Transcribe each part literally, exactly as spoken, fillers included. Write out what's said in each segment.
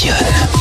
Radion.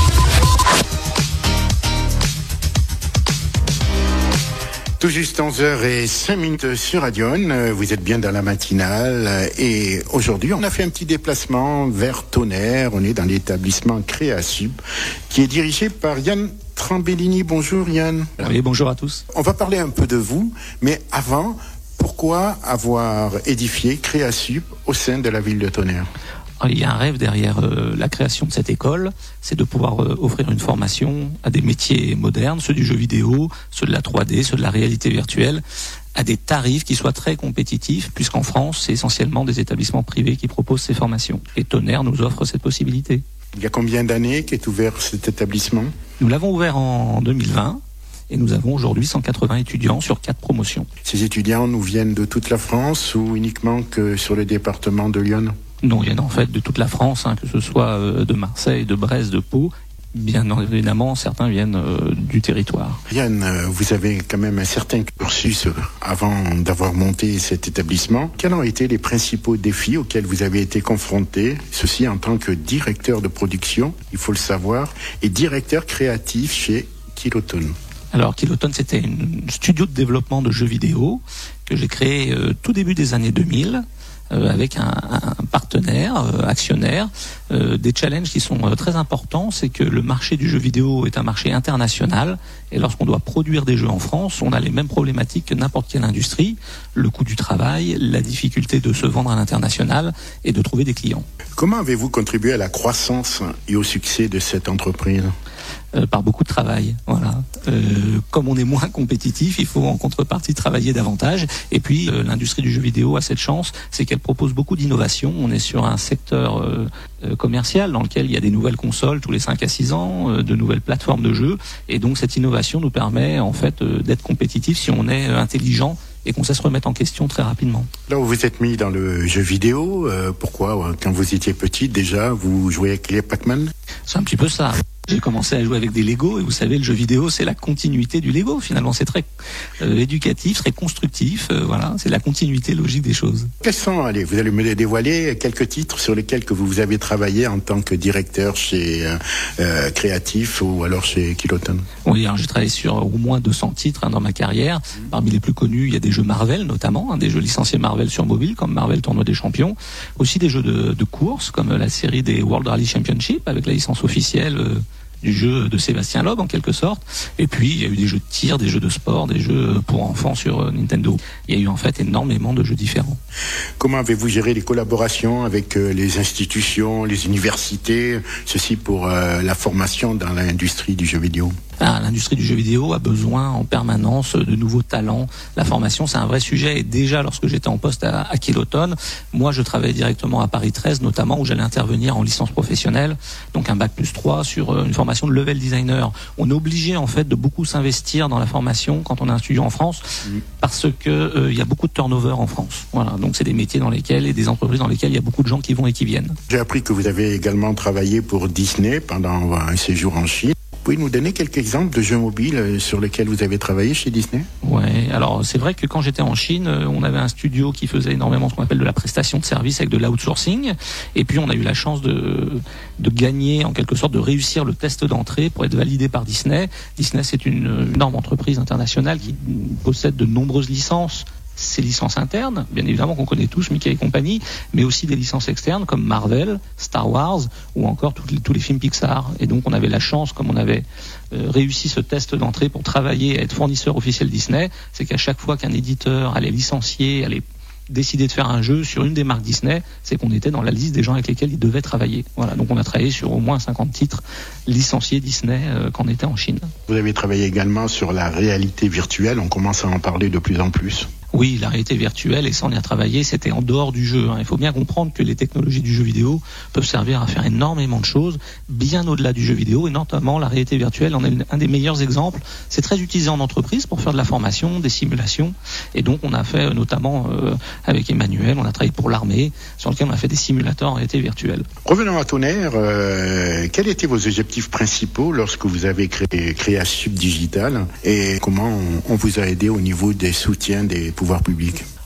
Tout juste onze heures cinq minutes sur Radion, vous êtes bien dans la matinale et aujourd'hui on a fait un petit déplacement vers Tonnerre, on est dans l'établissement Créasub qui est dirigé par Yann Trambellini. Bonjour Yann. Oui, bonjour à tous. On va parler un peu de vous, mais avant, pourquoi avoir édifié Créasub au sein de la ville de Tonnerre ? Il y a un rêve derrière euh, la création de cette école, c'est de pouvoir euh, offrir une formation à des métiers modernes, ceux du jeu vidéo, ceux de la trois D, ceux de la réalité virtuelle, à des tarifs qui soient très compétitifs, puisqu'en France, c'est essentiellement des établissements privés qui proposent ces formations. Et Tonnerre nous offre cette possibilité. Il y a combien d'années qu'est ouvert cet établissement ? Nous l'avons ouvert en deux mille vingt. Et nous avons aujourd'hui cent quatre-vingts étudiants sur quatre promotions. Ces étudiants nous viennent de toute la France ou uniquement que sur le département de Lyon ? Non, il y en a en fait de toute la France, hein, que ce soit euh, de Marseille, de Brest, de Pau. Bien évidemment, certains viennent euh, du territoire. Yann, euh, vous avez quand même un certain cursus euh, avant d'avoir monté cet établissement. Quels ont été les principaux défis auxquels vous avez été confrontés, ceci en tant que directeur de production, il faut le savoir, et directeur créatif chez Kilotone ? Alors, Kilotone, c'était un studio de développement de jeux vidéo que j'ai créé euh, tout début des années deux mille. Euh, avec un, un partenaire, euh, actionnaire, euh, des challenges qui sont euh, très importants, c'est que le marché du jeu vidéo est un marché international, et lorsqu'on doit produire des jeux en France, on a les mêmes problématiques que n'importe quelle industrie, le coût du travail, la difficulté de se vendre à l'international et de trouver des clients. Comment avez-vous contribué à la croissance et au succès de cette entreprise ? Euh, par beaucoup de travail, voilà. Euh, comme on est moins compétitif, il faut en contrepartie travailler davantage. Et puis, euh, l'industrie du jeu vidéo a cette chance, c'est qu'elle propose beaucoup d'innovations. On est sur un secteur euh, euh, commercial dans lequel il y a des nouvelles consoles tous les cinq à six ans, euh, de nouvelles plateformes de jeux. Et donc, cette innovation nous permet en fait euh, d'être compétitif si on est euh, intelligent et qu'on sait se remettre en question très rapidement. Là où vous êtes mis dans le jeu vidéo, euh, pourquoi, quand vous étiez petit déjà, vous jouez avec les Pac-Man ? C'est un petit peu ça. J'ai commencé à jouer avec des Lego et vous savez, le jeu vidéo, c'est la continuité du Lego. Finalement, c'est très euh, éducatif, très constructif. Euh, voilà, c'est la continuité logique des choses. Quels sont, allez, vous allez me dévoiler quelques titres sur lesquels que vous avez travaillé en tant que directeur chez euh, euh, Créatif ou alors chez Kilotone ? Oui, alors j'ai travaillé sur au moins deux cents titres hein, dans ma carrière. Parmi les plus connus, il y a des jeux Marvel notamment, hein, des jeux licenciés Marvel sur mobile comme Marvel Tournoi des Champions. Aussi des jeux de, de course comme la série des World Rally Championship avec la licence officielle euh, du jeu de Sébastien Loeb en quelque sorte. Et puis il y a eu des jeux de tir, des jeux de sport, des jeux pour enfants sur Nintendo. Il y a eu en fait énormément de jeux différents. Comment avez-vous géré les collaborations avec euh, les institutions, les universités, ceci pour euh, la formation dans l'industrie du jeu vidéo ? Ah, l'industrie du jeu vidéo a besoin en permanence de nouveaux talents. La formation, c'est un vrai sujet. Et déjà, lorsque j'étais en poste à, à Kilotone, moi, je travaillais directement à Paris treize, notamment où j'allais intervenir en licence professionnelle, donc un bac plus trois sur une formation de level designer. On est obligé, en fait, de beaucoup s'investir dans la formation quand on est un studio en France, mmh. parce que euh, il y a beaucoup de turnover en France. Voilà. Donc, c'est des métiers dans lesquels et des entreprises dans lesquelles il y a beaucoup de gens qui vont et qui viennent. J'ai appris que vous avez également travaillé pour Disney pendant un séjour en Chine. Vous pouvez nous donner quelques exemples de jeux mobiles sur lesquels vous avez travaillé chez Disney ? Ouais, alors c'est vrai que quand j'étais en Chine, on avait un studio qui faisait énormément ce qu'on appelle de la prestation de service avec de l'outsourcing. Et puis on a eu la chance de, de gagner, en quelque sorte, de réussir le test d'entrée pour être validé par Disney. Disney, c'est une énorme entreprise internationale qui possède de nombreuses licences. Ces licences internes, bien évidemment qu'on connaît tous, Mickey et compagnie, mais aussi des licences externes comme Marvel, Star Wars ou encore tous les, tous les films Pixar. Et donc on avait la chance, comme on avait euh, réussi ce test d'entrée pour travailler et être fournisseur officiel Disney, c'est qu'à chaque fois qu'un éditeur allait licencier, allait décider de faire un jeu sur une des marques Disney, c'est qu'on était dans la liste des gens avec lesquels il devait travailler. Voilà, donc on a travaillé sur au moins cinquante titres licenciés Disney euh, quand on était en Chine. Vous avez travaillé également sur la réalité virtuelle, on commence à en parler de plus en plus. Oui, la réalité virtuelle, et ça on y a travaillé, c'était en dehors du jeu. Hein. Il faut bien comprendre que les technologies du jeu vidéo peuvent servir à faire énormément de choses, bien au-delà du jeu vidéo, et notamment la réalité virtuelle en est un des meilleurs exemples. C'est très utilisé en entreprise pour faire de la formation, des simulations, et donc on a fait notamment euh, avec Emmanuel, on a travaillé pour l'armée, sur lequel on a fait des simulateurs en réalité virtuelle. Revenons à Tonnerre, euh, quels étaient vos objectifs principaux lorsque vous avez créé Créasub Digital, et comment on, on vous a aidé au niveau des soutiens des pouvoirs publics ?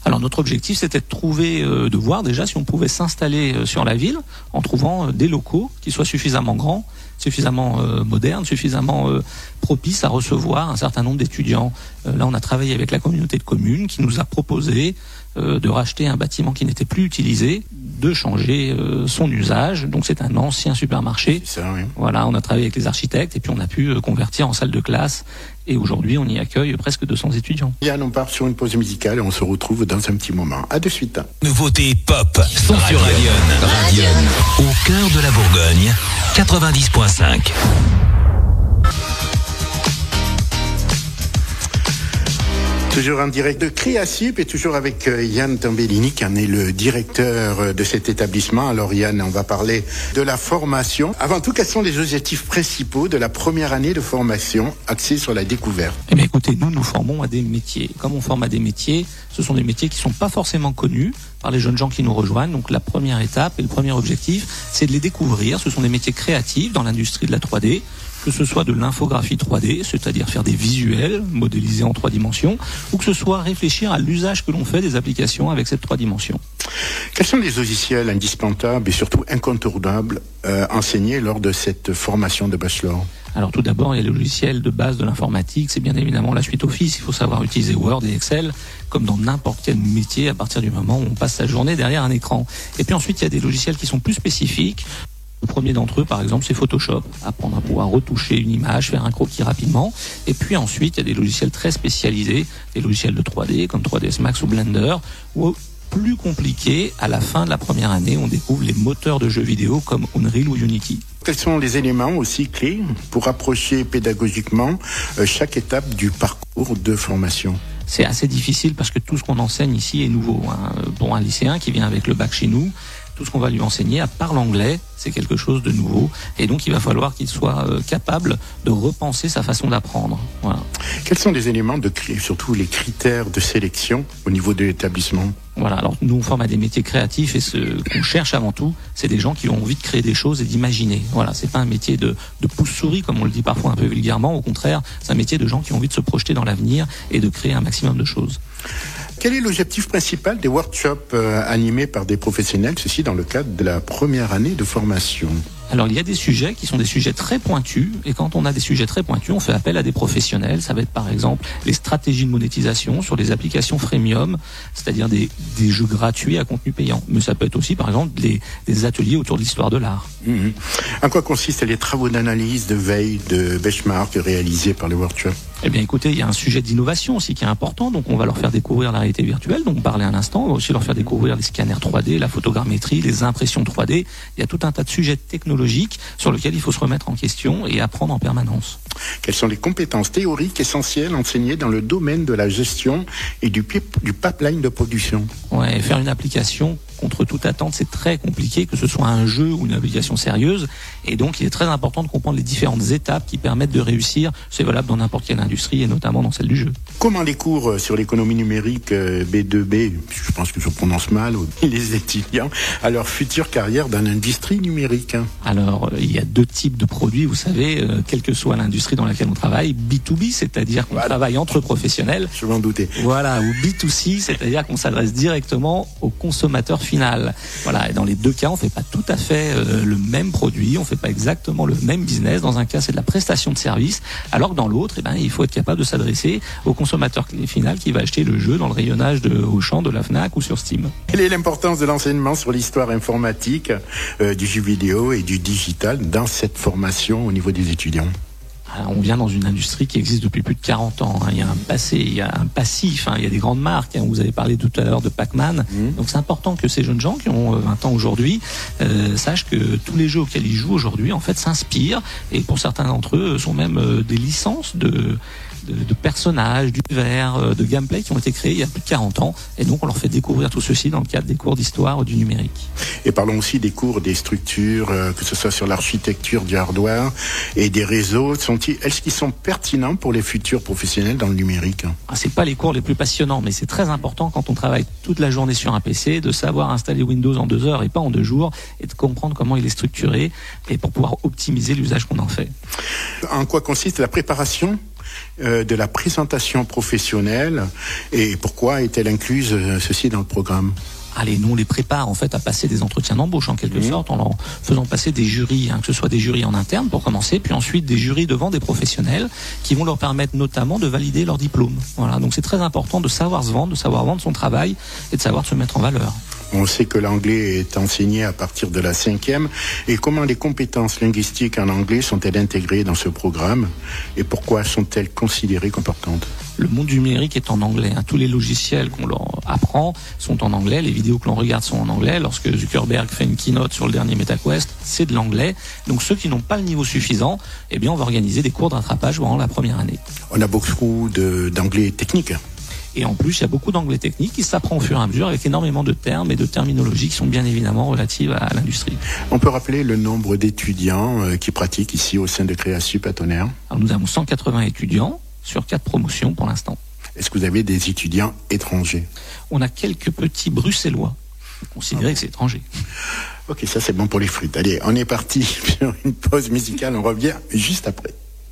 Alors notre objectif, c'était de trouver, euh, de voir déjà si on pouvait s'installer euh, sur la ville en trouvant euh, des locaux qui soient suffisamment grands, suffisamment euh, modernes, suffisamment euh, propices à recevoir un certain nombre d'étudiants. Euh, là, on a travaillé avec la communauté de communes qui nous a proposé euh, de racheter un bâtiment qui n'était plus utilisé, de changer euh, son usage. Donc c'est un ancien supermarché. C'est ça, oui. Voilà, on a travaillé avec les architectes et puis on a pu euh, convertir en salle de classe. Et aujourd'hui, on y accueille presque deux cents étudiants. Yann, on part sur une pause musicale et on se retrouve dans un petit moment. À de suite. Nouveauté pop sont sur Radion. Radion, au cœur de la Bourgogne, quatre-vingt-dix point cinq. Toujours en direct de Créacip et toujours avec Yann Tambellini qui en est le directeur de cet établissement. Alors Yann, on va parler de la formation. Avant tout, quels sont les objectifs principaux de la première année de formation axée sur la découverte? Eh bien écoutez, nous nous formons à des métiers. Comme on forme à des métiers, ce sont des métiers qui ne sont pas forcément connus par les jeunes gens qui nous rejoignent. Donc la première étape et le premier objectif, c'est de les découvrir. Ce sont des métiers créatifs dans l'industrie de la trois D. Que ce soit de l'infographie trois D, c'est-à-dire faire des visuels modélisés en trois dimensions, ou que ce soit réfléchir à l'usage que l'on fait des applications avec cette trois dimensions. Quels sont les logiciels indispensables et surtout incontournables euh, enseignés lors de cette formation de bachelor? Alors tout d'abord, il y a le logiciel de base de l'informatique, c'est bien évidemment la suite Office. Il faut savoir utiliser Word et Excel, comme dans n'importe quel métier à partir du moment où on passe sa journée derrière un écran. Et puis ensuite, il y a des logiciels qui sont plus spécifiques. Le premier d'entre eux, par exemple, c'est Photoshop. Apprendre à pouvoir retoucher une image, faire un croquis rapidement. Et puis ensuite, il y a des logiciels très spécialisés, des logiciels de trois D comme trois D S Max ou Blender, ou plus compliqués, à la fin de la première année, on découvre les moteurs de jeux vidéo comme Unreal ou Unity. Quels sont les éléments aussi clés pour approcher pédagogiquement euh, chaque étape du parcours de formation? C'est assez difficile parce que tout ce qu'on enseigne ici est nouveau. Hein. Pour un lycéen qui vient avec le bac chez nous, tout ce qu'on va lui enseigner, à part l'anglais, c'est quelque chose de nouveau. Et donc, il va falloir qu'il soit euh, capable de repenser sa façon d'apprendre. Voilà. Quels sont les éléments, de surtout les critères de sélection au niveau de l'établissement? Voilà, alors nous, on forme à des métiers créatifs et ce qu'on cherche avant tout, c'est des gens qui ont envie de créer des choses et d'imaginer. Voilà, c'est pas un métier de, de pouce-souris, comme on le dit parfois un peu vulgairement. Au contraire, c'est un métier de gens qui ont envie de se projeter dans l'avenir et de créer un maximum de choses. Quel est l'objectif principal des workshops euh, animés par des professionnels, ceci dans le cadre de la première année de formation? Alors, il y a des sujets qui sont des sujets très pointus, et quand on a des sujets très pointus, on fait appel à des professionnels. Ça va être par exemple les stratégies de monétisation sur les applications freemium, c'est-à-dire des, des jeux gratuits à contenu payant. Mais ça peut être aussi par exemple des, des ateliers autour de l'histoire de l'art. Mmh. En quoi consistent les travaux d'analyse, de veille, de benchmark réalisés par les workshops? Eh bien écoutez, il y a un sujet d'innovation aussi qui est important, donc on va leur faire découvrir la réalité virtuelle, donc on parlait un instant, on va aussi leur faire découvrir les scanners trois D, la photogrammétrie, les impressions trois D. Il y a tout un tas de sujets technologiques sur lesquels il faut se remettre en question et apprendre en permanence. Quelles sont les compétences théoriques essentielles enseignées dans le domaine de la gestion et du, du pipeline de production? Ouais, faire une application contre toute attente, c'est très compliqué, que ce soit un jeu ou une application sérieuse. Et donc, il est très important de comprendre les différentes étapes qui permettent de réussir. C'est valable dans n'importe quelle industrie et notamment dans celle du jeu. Comment les cours sur l'économie numérique B deux B, je pense que je prononce mal, les étudiants à leur future carrière dans l'industrie numérique? Alors, il y a deux types de produits, vous savez, euh, quelle que soit l'industrie dans laquelle on travaille. B deux B, c'est-à-dire qu'on voilà. travaille entre professionnels. Je m'en doutais. Voilà, ou B deux C, c'est-à-dire qu'on s'adresse directement au consommateur final. Voilà, et dans les deux cas, on fait pas tout à fait euh, le même produit, on fait pas exactement le même business. Dans un cas, c'est de la prestation de service, alors que dans l'autre, eh ben, il faut être capable de s'adresser au consommateur final qui va acheter le jeu dans le rayonnage de Auchan, de la Fnac ou sur Steam. Quelle est l'importance de l'enseignement sur l'histoire informatique, euh, du jeu vidéo et du digital dans cette formation au niveau des étudiants? On vient dans une industrie qui existe depuis plus de quarante ans. Il y a un passé, il y a un passif, il y a des grandes marques. Vous avez parlé tout à l'heure de Pac-Man. Mmh. Donc c'est important que ces jeunes gens qui ont vingt ans aujourd'hui euh, sachent que tous les jeux auxquels ils jouent aujourd'hui en fait s'inspirent et pour certains d'entre eux sont même euh, des licences de De, de personnages, d'univers, de gameplay qui ont été créés il y a plus de quarante ans. Et donc, on leur fait découvrir tout ceci dans le cadre des cours d'histoire du numérique. Et parlons aussi des cours, des structures, euh, que ce soit sur l'architecture du hardware et des réseaux. Sont-ils, est-ce qu'ils sont pertinents pour les futurs professionnels dans le numérique? Ah, c'est pas les cours les plus passionnants, mais c'est très important quand on travaille toute la journée sur un P C de savoir installer Windows en deux heures et pas en deux jours et de comprendre comment il est structuré et pour pouvoir optimiser l'usage qu'on en fait. En quoi consiste la préparation euh, de la présentation professionnelle et pourquoi est-elle incluse euh, ceci dans le programme ? Allez, nous on les prépare en fait à passer des entretiens d'embauche en quelque mmh. sorte, en leur faisant passer des jurys, hein, que ce soit des jurys en interne pour commencer, puis ensuite des jurys devant des professionnels qui vont leur permettre notamment de valider leur diplôme. Voilà, donc c'est très important de savoir se vendre, de savoir vendre son travail et de savoir se mettre en valeur. On sait que l'anglais est enseigné à partir de la cinquième. Et comment les compétences linguistiques en anglais sont-elles intégrées dans ce programme et pourquoi sont-elles considérées comme importantes ? Le monde du numérique est en anglais. Hein. Tous les logiciels qu'on leur apprend sont en anglais. Les vidéos que l'on regarde sont en anglais. Lorsque Zuckerberg fait une keynote sur le dernier MetaQuest, c'est de l'anglais. Donc ceux qui n'ont pas le niveau suffisant, eh bien on va organiser des cours de rattrapage pendant la première année. On a beaucoup de, d'anglais technique. Et en plus, il y a beaucoup d'anglais technique qui s'apprend au fur et à mesure avec énormément de termes et de terminologies qui sont bien évidemment relatives à l'industrie. On peut rappeler le nombre d'étudiants qui pratiquent ici au sein de Créasup à Tonnerre ? Alors, nous avons cent quatre-vingts étudiants sur quatre promotions pour l'instant. Est-ce que vous avez des étudiants étrangers ? On a quelques petits bruxellois. Considérez que c'est étranger. Ok, ça c'est bon pour les frites. Allez, on est parti sur une pause musicale. On revient juste après.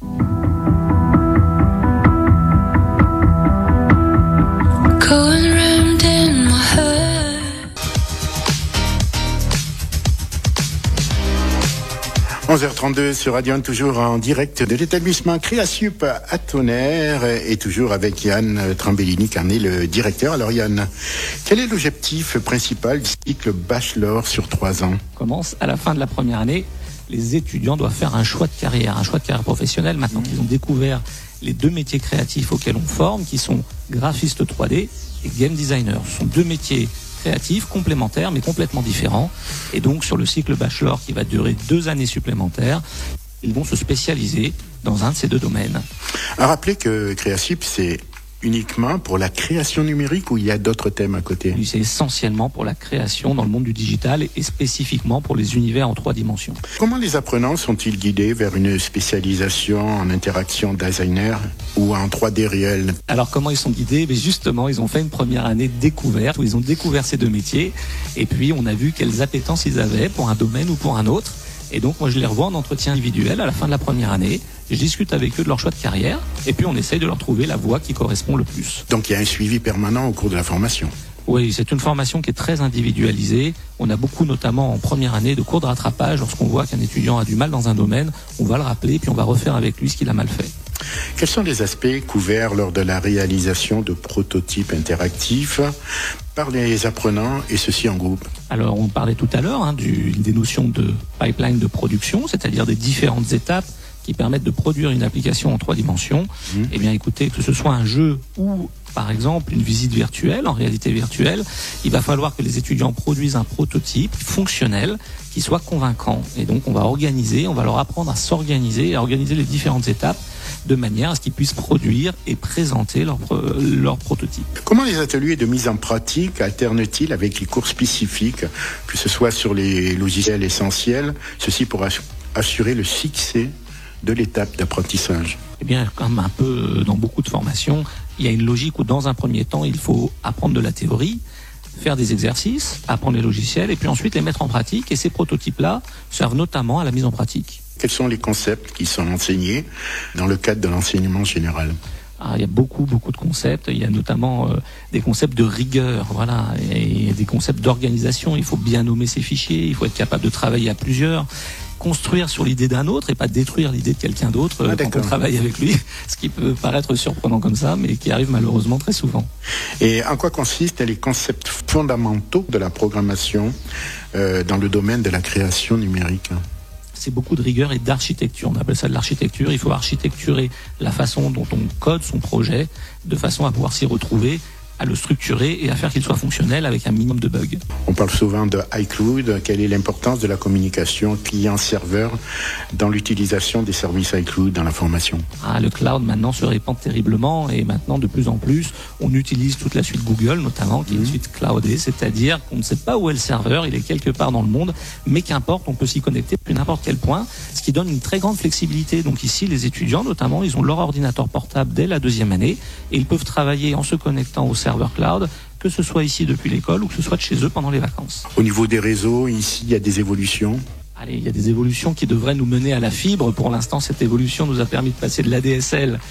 onze heures trente-deux sur Radion, toujours en direct de l'établissement Créasup à Tonnerre et toujours avec Yann Trambellini, qui en est le directeur. Alors Yann, quel est l'objectif principal du cycle bachelor sur trois ans ? Commence à la fin de la première année. Les étudiants doivent faire un choix de carrière, un choix de carrière professionnelle. Maintenant qu'ils ont découvert les deux métiers créatifs auxquels on forme, qui sont graphiste trois D et game designer. Ce sont deux métiers créatifs, complémentaires, mais complètement différents. Et donc, sur le cycle bachelor qui va durer deux années supplémentaires, ils vont se spécialiser dans un de ces deux domaines. À rappeler que Créasup, c'est uniquement pour la création numérique ou il y a d'autres thèmes à côté ? Oui, c'est essentiellement pour la création dans le monde du digital et spécifiquement pour les univers en trois dimensions. Comment les apprenants sont-ils guidés vers une spécialisation en interaction designer ou en trois D réel ? Alors comment ils sont guidés ? Mais justement, ils ont fait une première année de découverte où ils ont découvert ces deux métiers et puis on a vu quelles appétences ils avaient pour un domaine ou pour un autre. Et donc, moi, je les revois en entretien individuel à la fin de la première année. Je discute avec eux de leur choix de carrière. Et puis, on essaye de leur trouver la voie qui correspond le plus. Donc, il y a un suivi permanent au cours de la formation ? Oui, c'est une formation qui est très individualisée. On a beaucoup, notamment en première année, de cours de rattrapage. Lorsqu'on voit qu'un étudiant a du mal dans un domaine, on va le rappeler, puis on va refaire avec lui ce qu'il a mal fait. Quels sont les aspects couverts lors de la réalisation de prototypes interactifs par les apprenants et ceci en groupe ? Alors, on parlait tout à l'heure hein, du, des notions de pipeline de production, c'est-à-dire des différentes étapes qui permettent de produire une application en trois dimensions. Mmh. Eh bien, écoutez, que ce soit un jeu ou, par exemple, une visite virtuelle, en réalité virtuelle, il va falloir que les étudiants produisent un prototype fonctionnel qui soit convaincant. Et donc, on va organiser, on va leur apprendre à s'organiser et à organiser les différentes étapes de manière à ce qu'ils puissent produire et présenter leur, leur prototype. Comment les ateliers de mise en pratique alternent-ils avec les cours spécifiques, que ce soit sur les logiciels essentiels, ceci pour assurer le succès de l'étape d'apprentissage ? Eh bien, comme un peu dans beaucoup de formations, il y a une logique où dans un premier temps, il faut apprendre de la théorie, faire des exercices, apprendre les logiciels et puis ensuite les mettre en pratique. Et ces prototypes-là servent notamment à la mise en pratique. Quels sont les concepts qui sont enseignés dans le cadre de l'enseignement général ? Ah, il y a beaucoup, beaucoup de concepts. Il y a notamment euh, des concepts de rigueur, voilà, et des concepts d'organisation. Il faut bien nommer ses fichiers, il faut être capable de travailler à plusieurs, construire sur l'idée d'un autre et pas détruire l'idée de quelqu'un d'autre ah, quand on travaille avec lui, ce qui peut paraître surprenant comme ça, mais qui arrive malheureusement très souvent. Et en quoi consistent les concepts fondamentaux de la programmation euh, dans le domaine de la création numérique ? C'est beaucoup de rigueur et d'architecture. On appelle ça de l'architecture. Il faut architecturer la façon dont on code son projet de façon à pouvoir s'y retrouver, à le structurer et à faire qu'il soit fonctionnel avec un minimum de bugs. On parle souvent de iCloud. Quelle est l'importance de la communication client-serveur dans l'utilisation des services iCloud dans la formation ? Ah, le cloud maintenant se répand terriblement et maintenant de plus en plus on utilise toute la suite Google notamment qui est une suite cloudée, c'est-à-dire qu'on ne sait pas où est le serveur, il est quelque part dans le monde, mais qu'importe, on peut s'y connecter depuis n'importe quel point, ce qui donne une très grande flexibilité. Donc ici les étudiants notamment, ils ont leur ordinateur portable dès la deuxième année et ils peuvent travailler en se connectant au serveur cloud, que ce soit ici depuis l'école ou que ce soit de chez eux pendant les vacances. Au niveau des réseaux, ici, il y a des évolutions ? Allez, il y a des évolutions qui devraient nous mener à la fibre. Pour l'instant, cette évolution nous a permis de passer de l'A D S L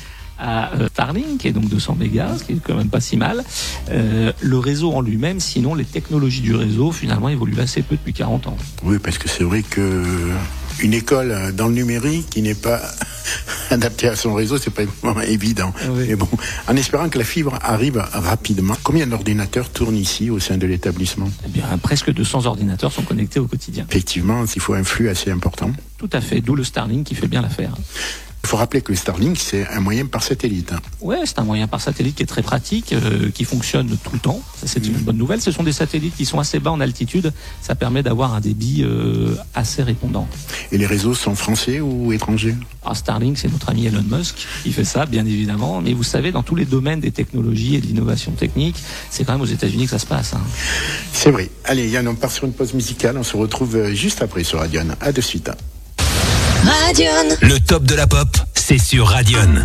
à euh, Starlink, et donc deux cents mégas, ce qui est quand même pas si mal. Euh, le réseau en lui-même, sinon les technologies du réseau, finalement, évoluent assez peu depuis quarante ans. Oui, parce que c'est vrai que une école dans le numérique qui n'est pas adaptée à son réseau, c'est pas vraiment évident. Oui. Mais bon, en espérant que la fibre arrive rapidement. Combien d'ordinateurs tournent ici au sein de l'établissement? Eh bien, presque deux cents ordinateurs sont connectés au quotidien. Effectivement, il faut un flux assez important. Tout à fait, d'où le Starlink qui fait bien l'affaire. Il faut rappeler que le Starlink, c'est un moyen par satellite. Ouais, c'est un moyen par satellite qui est très pratique, euh, qui fonctionne tout le temps. Ça, c'est une bonne nouvelle. Ce sont des satellites qui sont assez bas en altitude. Ça permet d'avoir un débit euh, assez répondant. Et les réseaux sont français ou étrangers? Alors, Starlink, c'est notre ami Elon Musk qui fait ça, bien évidemment. Mais vous savez, dans tous les domaines des technologies et de l'innovation technique, c'est quand même aux États-Unis que ça se passe. Hein. C'est vrai. Allez, Yann, on part sur une pause musicale. On se retrouve juste après sur Radion. À de suite. Radion. Le top de la pop, c'est sur Radion.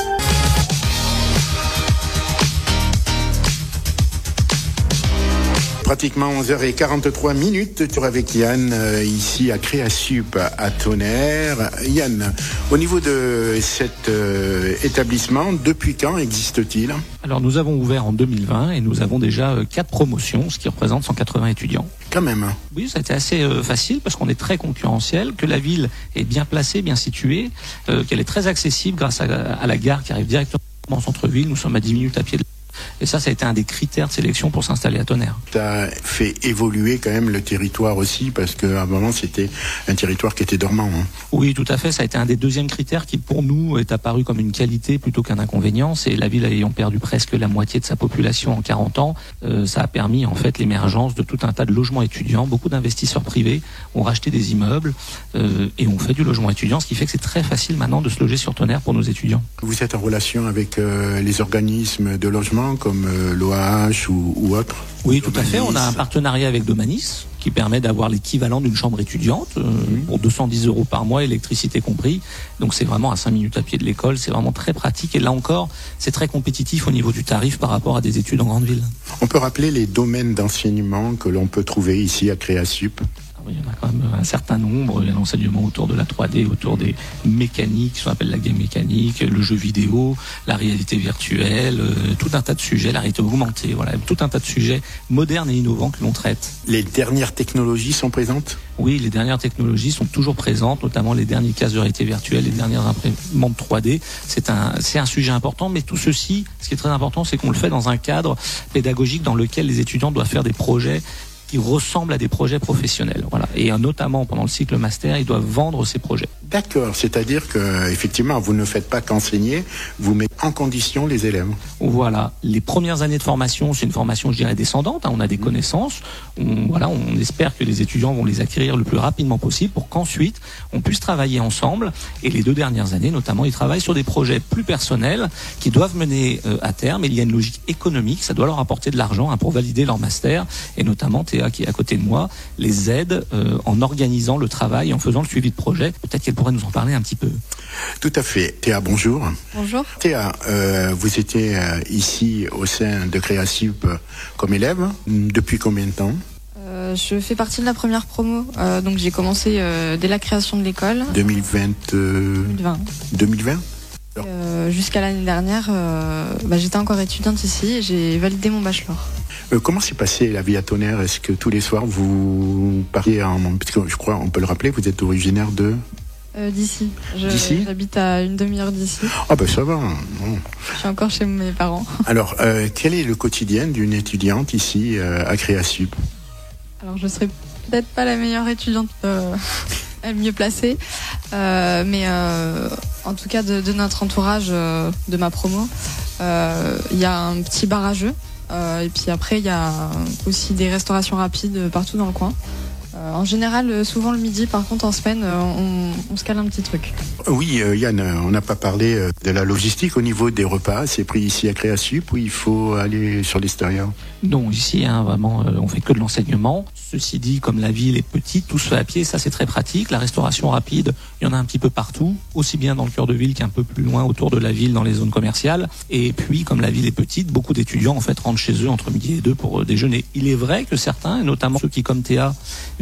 Pratiquement onze heures quarante-trois minutes, tu es avec Yann, euh, ici à Créasup à Tonnerre. Yann, au niveau de cet euh, établissement, depuis quand existe-t-il? Alors nous avons ouvert en deux mille vingt et nous avons déjà euh, quatre promotions, ce qui représente cent quatre-vingts étudiants. Quand même. Oui, ça a été assez euh, facile parce qu'on est très concurrentiel, que la ville est bien placée, bien située, euh, qu'elle est très accessible grâce à, à la gare qui arrive directement en centre-ville. Nous sommes à dix minutes à pied de Et ça, ça a été un des critères de sélection pour s'installer à Tonnerre. Tu as fait évoluer quand même le territoire aussi, parce qu'à un moment, c'était un territoire qui était dormant. Hein. Oui, tout à fait. Ça a été un des deuxièmes critères qui, pour nous, est apparu comme une qualité plutôt qu'un inconvénient. C'est la ville ayant perdu presque la moitié de sa population en quarante ans. Euh, ça a permis, en fait, l'émergence de tout un tas de logements étudiants. Beaucoup d'investisseurs privés ont racheté des immeubles euh, et ont fait du logement étudiant, ce qui fait que c'est très facile maintenant de se loger sur Tonnerre pour nos étudiants. Vous êtes en relation avec euh, les organismes de logement comme euh, l'O A H ou, ou autres? Oui, tout à fait. On a un partenariat avec Domanis qui permet d'avoir l'équivalent d'une chambre étudiante euh, mmh. pour deux cent dix euros par mois, électricité compris. Donc c'est vraiment à cinq minutes à pied de l'école. C'est vraiment très pratique. Et là encore, c'est très compétitif au niveau du tarif par rapport à des études en grande ville. On peut rappeler les domaines d'enseignement que l'on peut trouver ici à Créasup? Il y en a quand même un certain nombre. Il y a l'enseignement autour de la trois D, autour des mécaniques, ce qu'on appelle la game mécanique, le jeu vidéo, la réalité virtuelle, euh, tout un tas de sujets, la réalité augmentée, voilà, tout un tas de sujets modernes et innovants que l'on traite. Les dernières technologies sont présentes? Oui, les dernières technologies sont toujours présentes, notamment les derniers casques de réalité virtuelle, les dernières imprimantes trois D. C'est un, c'est un sujet important, mais tout ceci, ce qui est très important, c'est qu'on le fait dans un cadre pédagogique dans lequel les étudiants doivent faire des projets qui ressemblent à des projets professionnels. Voilà. Et notamment pendant le cycle master, ils doivent vendre ces projets. D'accord, c'est-à-dire que effectivement, vous ne faites pas qu'enseigner, vous mettez en condition les élèves. Voilà, les premières années de formation, c'est une formation, je dirais, descendante. Hein. On a des connaissances. On, voilà, on espère que les étudiants vont les acquérir le plus rapidement possible pour qu'ensuite on puisse travailler ensemble. Et les deux dernières années, notamment, ils travaillent sur des projets plus personnels qui doivent mener euh, à terme. Et il y a une logique économique, ça doit leur apporter de l'argent hein, pour valider leur master. Et notamment, Théa, qui est à côté de moi, les aide euh, en organisant le travail, en faisant le suivi de projet. Peut-être qu'elle pourrait nous en parler un petit peu. Tout à fait. Théa, bonjour. Bonjour. Théa, euh, vous étiez euh, ici au sein de Créasup euh, comme élève. Depuis combien de temps? euh, Je fais partie de la première promo. Euh, donc j'ai commencé euh, dès la création de l'école. deux mille vingt. Euh... deux mille vingt. deux mille vingt euh, Jusqu'à l'année dernière, euh, bah, j'étais encore étudiante ici et j'ai validé mon bachelor. Euh, comment s'est passée la vie à Tonnerre? Est-ce que tous les soirs vous partiez en... Parce que je crois, on peut le rappeler, vous êtes originaire de... Euh, d'ici. Je, d'ici J'habite à une demi-heure d'ici. Ah ben ça va. Bon. Je suis encore chez mes parents. Alors, euh, quel est le quotidien d'une étudiante ici euh, à Créasup? Alors, je serais peut-être pas la meilleure étudiante, euh, mieux placée, euh, mais euh, en tout cas de, de notre entourage, euh, de ma promo, il euh, y a un petit bar à jeux, euh, et puis après il y a aussi des restaurations rapides partout dans le coin. Euh, en général, souvent le midi, par contre, en semaine, on, on se cale un petit truc. Oui, euh, Yann, on n'a pas parlé euh, de la logistique au niveau des repas. C'est pris ici à Créasup ou il faut aller sur l'extérieur? Non, ici, hein, vraiment, euh, on fait que de l'enseignement. Ceci dit, comme la ville est petite, tout se fait à pied, ça c'est très pratique. La restauration rapide, il y en a un petit peu partout, aussi bien dans le cœur de ville qu'un peu plus loin autour de la ville, dans les zones commerciales. Et puis, comme la ville est petite, beaucoup d'étudiants en fait rentrent chez eux entre midi et deux pour euh, déjeuner. Il est vrai que certains, et notamment ceux qui, comme Théa,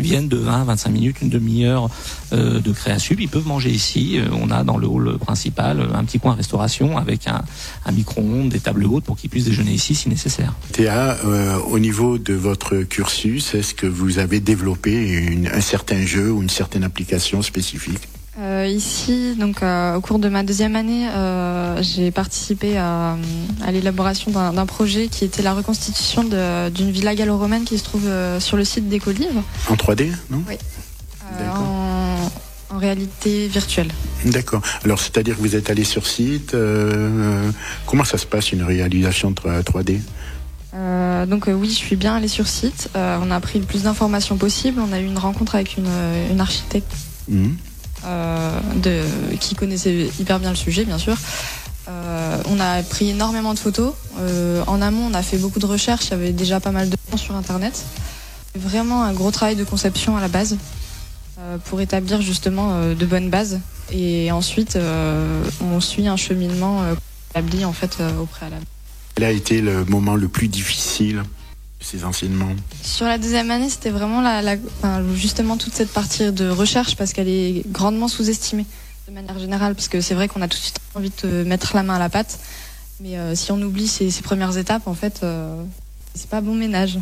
viennent de vingt à vingt-cinq minutes, une demi-heure euh, de Créasub. Ils peuvent manger ici. Euh, on a dans le hall principal un petit coin restauration avec un, un micro-ondes, des tables hautes pour qu'ils puissent déjeuner ici si nécessaire. Théa, euh, au niveau de votre cursus, est-ce que vous avez développé une, un certain jeu ou une certaine application spécifique ? Euh, ici, donc euh, au cours de ma deuxième année, euh, j'ai participé à, à l'élaboration d'un, d'un projet qui était la reconstitution de, d'une villa gallo-romaine qui se trouve euh, sur le site d'Ecolive. En trois D, non ? Oui. Euh, en, en réalité virtuelle. D'accord. Alors, c'est-à-dire que vous êtes allé sur site. Euh, comment ça se passe une réalisation trois D ? Euh, donc euh, oui, je suis bien allée sur site. Euh, on a pris le plus d'informations possible. On a eu une rencontre avec une, une architecte. Mmh. Euh, de, qui connaissait hyper bien le sujet, bien sûr. Euh, on a pris énormément de photos. Euh, en amont, on a fait beaucoup de recherches. Il y avait déjà pas mal de gens sur Internet. Vraiment un gros travail de conception à la base euh, pour établir justement euh, de bonnes bases. Et ensuite, euh, on suit un cheminement euh, établi en fait euh, au préalable. Quel a été le moment le plus difficile ? Ces enseignements. Sur la deuxième année, c'était vraiment la, la, enfin, justement toute cette partie de recherche parce qu'elle est grandement sous-estimée de manière générale parce que c'est vrai qu'on a tout de suite envie de mettre la main à la pâte, mais euh, si on oublie ces, ces premières étapes, en fait, euh, c'est pas bon ménage.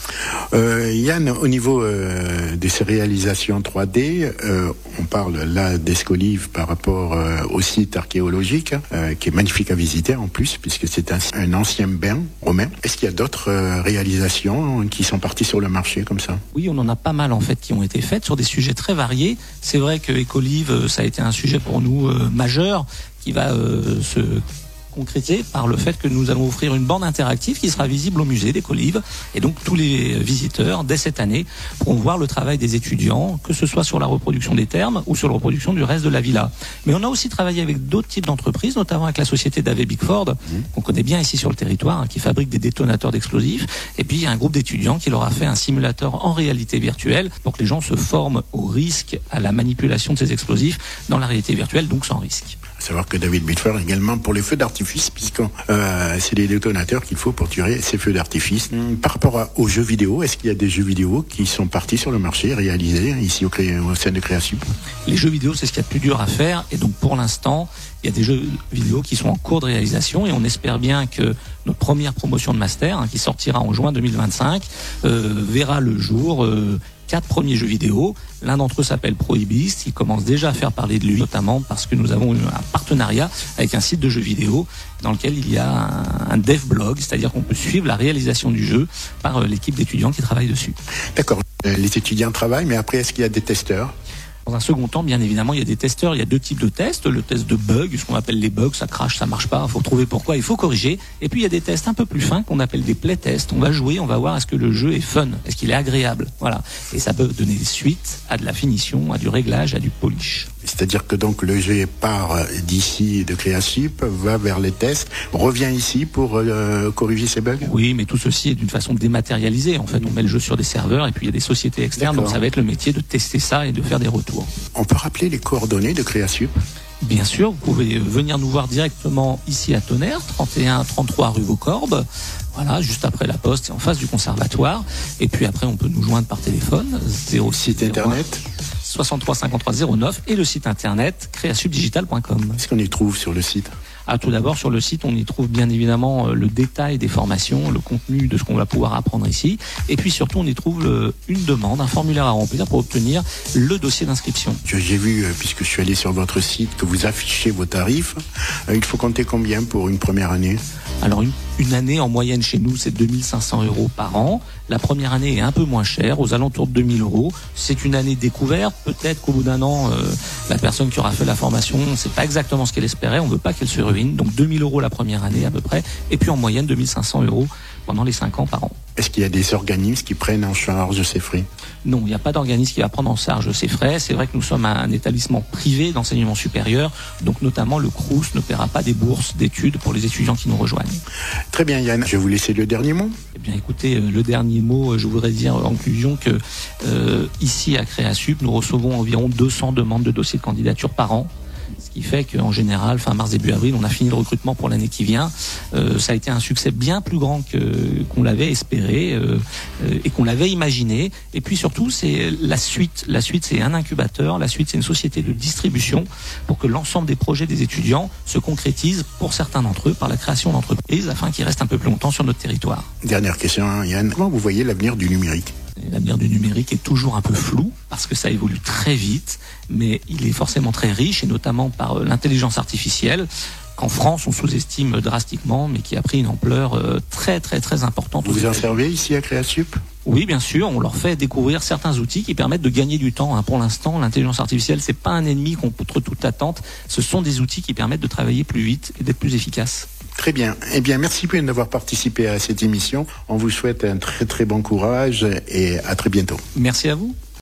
Euh, Yann, au niveau euh, de ces réalisations trois D, euh, on parle là d'Escolive par rapport euh, au site archéologique, euh, qui est magnifique à visiter en plus, puisque c'est un, un ancien bain romain. Est-ce qu'il y a d'autres euh, réalisations qui sont parties sur le marché comme ça ? Oui, on en a pas mal en fait qui ont été faites sur des sujets très variés. C'est vrai que Ecolive, ça a été un sujet pour nous euh, majeur, qui va euh, se concrétisé par le fait que nous allons offrir une bande interactive qui sera visible au musée d'Ecolive. Et donc tous les visiteurs, dès cette année, pourront voir le travail des étudiants, que ce soit sur la reproduction des thermes ou sur la reproduction du reste de la villa. Mais on a aussi travaillé avec d'autres types d'entreprises, notamment avec la société d'A V Bickford, mmh. qu'on connaît bien ici sur le territoire, hein, qui fabrique des détonateurs d'explosifs. Et puis il y a un groupe d'étudiants qui leur a fait un simulateur en réalité virtuelle pour que les gens se forment au risque, à la manipulation de ces explosifs dans la réalité virtuelle, donc sans risque. À savoir que David Bickford également pour les feux d'artifice, puisque euh, c'est les détonateurs qu'il faut pour tirer ces feux d'artifice. Par rapport à, aux jeux vidéo, est-ce qu'il y a des jeux vidéo qui sont partis sur le marché, réalisés ici au, cré, au sein de Créasub ? Les jeux vidéo, c'est ce qu'il y a de plus dur à faire, et donc pour l'instant, il y a des jeux vidéo qui sont en cours de réalisation, et on espère bien que notre première promotion de master, hein, qui sortira en juin deux mille vingt-cinq, euh, verra le jour. Euh, quatre premiers jeux vidéo. L'un d'entre eux s'appelle Prohibist. Il commence déjà à faire parler de lui, notamment parce que nous avons eu un partenariat avec un site de jeux vidéo dans lequel il y a un, un dev blog, c'est-à-dire qu'on peut suivre la réalisation du jeu par l'équipe d'étudiants qui travaillent dessus. D'accord. Les étudiants travaillent, mais après, est-ce qu'il y a des testeurs ? Dans un second temps, bien évidemment, il y a des testeurs. Il y a deux types de tests. Le test de bug, ce qu'on appelle les bugs, ça crache, ça marche pas. Il faut trouver pourquoi, il faut corriger. Et puis il y a des tests un peu plus fins qu'on appelle des playtests. On va jouer, on va voir est-ce que le jeu est fun, est-ce qu'il est agréable. Voilà. Et ça peut donner suite à de la finition, à du réglage, à du polish. C'est-à-dire que donc le jeu part d'ici de Créasub, va vers les tests, revient ici pour euh, corriger ces bugs ? Oui, mais tout ceci est d'une façon dématérialisée. En fait, on met le jeu sur des serveurs et puis il y a des sociétés externes. D'accord. Donc ça va être le métier de tester ça et de faire des retours. On peut rappeler les coordonnées de Créasub ? Bien sûr, vous pouvez venir nous voir directement ici à Tonnerre, trente et un trente-trois rue Vaucorbe. Voilà, juste après la poste et en face du conservatoire. Et puis après, on peut nous joindre par téléphone. zéro six site internet soixante-trois cinquante-trois zéro neuf et le site internet créasubdigital point com. Qu'est-ce qu'on y trouve sur le site ? Ah, tout d'abord, sur le site, on y trouve bien évidemment le détail des formations, le contenu de ce qu'on va pouvoir apprendre ici. Et puis surtout, on y trouve le, une demande, un formulaire à remplir pour obtenir le dossier d'inscription. J'ai vu, puisque je suis allé sur votre site, que vous affichez vos tarifs. Il faut compter combien pour une première année ? Alors, une, une année en moyenne chez nous, c'est deux mille cinq cents euros par an. La première année est un peu moins chère, aux alentours de deux mille euros. C'est une année découverte. Peut-être qu'au bout d'un an, euh, la personne qui aura fait la formation, c'est pas exactement ce qu'elle espérait. On veut pas qu'elle se ruine. Donc deux mille euros la première année à peu près. Et puis en moyenne, deux mille cinq cents euros pendant les cinq ans par an. Est-ce qu'il y a des organismes qui prennent en charge ces frais ? Non, il n'y a pas d'organisme qui va prendre en charge ces frais. C'est vrai que nous sommes un établissement privé d'enseignement supérieur, donc notamment le Crous ne paiera pas des bourses d'études pour les étudiants qui nous rejoignent. Très bien Yann, je vais vous laisser le dernier mot. Eh bien écoutez, le dernier mot, je voudrais dire en conclusion que euh, ici à Créasub, nous recevons environ deux cents demandes de dossiers de candidature par an, ce Ce qui fait qu'en général, fin mars, début avril, on a fini le recrutement pour l'année qui vient. Euh, ça a été un succès bien plus grand que qu'on l'avait espéré euh, euh, et qu'on l'avait imaginé. Et puis surtout, c'est la suite. La suite, c'est un incubateur. La suite, c'est une société de distribution pour que l'ensemble des projets des étudiants se concrétisent pour certains d'entre eux par la création d'entreprises afin qu'ils restent un peu plus longtemps sur notre territoire. Dernière question, hein, Yann. Comment vous voyez l'avenir du numérique ? L'avenir du numérique est toujours un peu flou parce que ça évolue très vite, mais il est forcément très riche et notamment par l'intelligence artificielle qu'en France on sous-estime drastiquement, mais qui a pris une ampleur très très très importante. Vous vous en servez ici à Créasup ? Oui, bien sûr, on leur fait découvrir certains outils qui permettent de gagner du temps. Pour l'instant, l'intelligence artificielle, c'est pas un ennemi contre toute attente. Ce sont des outils qui permettent de travailler plus vite et d'être plus efficace. Très bien. Eh bien, merci bien d'avoir participé à cette émission. On vous souhaite un très très bon courage et à très bientôt. Merci à vous.